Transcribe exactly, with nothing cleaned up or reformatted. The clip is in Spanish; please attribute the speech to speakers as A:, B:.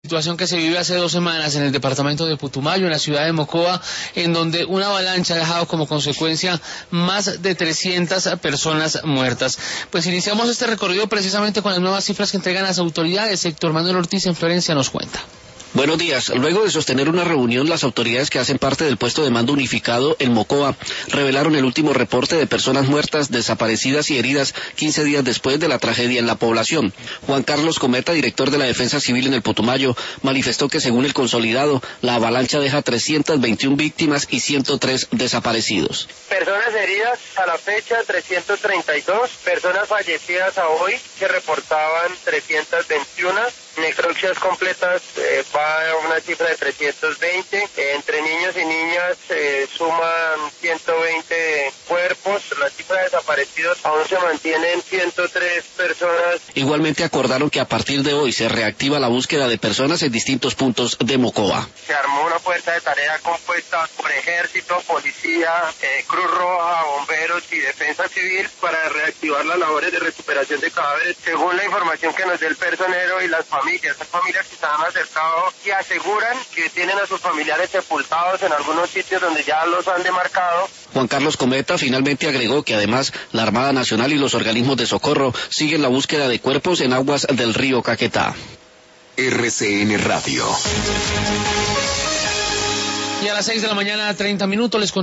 A: Situación que se vive hace dos semanas en el departamento de Putumayo, en la ciudad de Mocoa, en donde una avalancha ha dejado como consecuencia más de trescientas personas muertas. Pues iniciamos este recorrido precisamente con las nuevas cifras que entregan las autoridades. Héctor Manuel Ortiz en Florencia nos cuenta.
B: Buenos días. Luego de sostener una reunión, las autoridades que hacen parte del puesto de mando unificado en Mocoa revelaron el último reporte de personas muertas, desaparecidas y heridas quince días después de la tragedia en la población. Juan Carlos Cometa, director de la Defensa Civil en el Putumayo, manifestó que según el consolidado, la avalancha deja trescientas veintiuna víctimas y ciento tres desaparecidos.
C: Personas heridas a la fecha trescientas treinta y dos, personas fallecidas a hoy que reportaban trescientas veintiuna, necropsias completas eh, va a una cifra de trescientos veinte, eh, entre niños y niñas eh, suman ciento veinte cuerpos, la cifra de desaparecidos aún se mantienen ciento tres personas.
B: Igualmente acordaron que a partir de hoy se reactiva la búsqueda de personas en distintos puntos de Mocoa.
C: Se armó una fuerza de tarea compuesta por ejército, policía, eh, Cruz Roja, bomberos y defensa civil para reactivar las labores de recuperación de cadáveres, según la información que nos dio el personero y las familias. Las familias que se han acercado y aseguran que tienen a sus familiares sepultados en algunos sitios donde ya los han demarcado.
B: Juan Carlos Cometa finalmente agregó que además la Armada Nacional y los organismos de socorro siguen la búsqueda de cuerpos en aguas del río Caquetá.
D: R C N Radio.
A: Y a las seis de la mañana, treinta minutos, les